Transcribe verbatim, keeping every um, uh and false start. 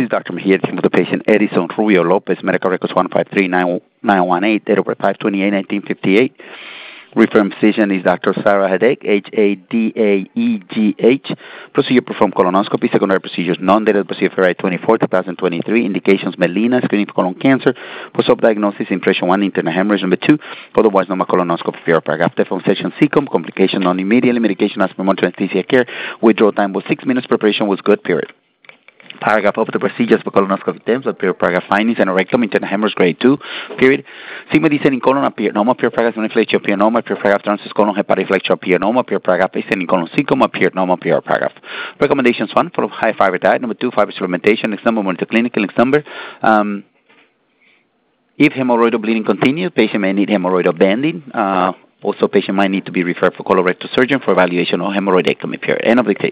diagnosis, Doctor Mejia, team with the patient Edison Rubio Lopez, medical records one five three nine one eight, date of birth five twenty-eight nineteen fifty-eight. Referring physician is Doctor Sarah Hadegh, H A D A E G H. Procedure performed colonoscopy. Secondary procedures non-dated procedure February twenty-fourth, twenty twenty-three. Indications melena, screening for colon cancer. Post-op diagnosis, impression one, internal hemorrhage. Number two, otherwise normal colonoscopy for paragraph. Deform section C C O M, complication non-immediately. Medication as per monitoring anesthesia care. Withdrawal time was six minutes. Preparation was good, period. Paragraph of the procedures for colonoscopy attempts, paragraph findings, and rectum, internal hemorrhage, grade two, period. Sigma descending colon, appearanoma, paragraph inflection, appearanoma, paragraph transverse colon, hepatoflexion, appearanoma, paragraph ascending colon, cecum, appearanoma, paragraph. Recommendations: one, follow high fiber diet. Number two, fiber supplementation. Next number, monitor clinical. Next number, um, if hemorrhoidal bleeding continues, patient may need hemorrhoidal banding. Uh, also, patient might need to be referred for colorectal surgeon for evaluation of hemorrhoidectomy, period. End of the case.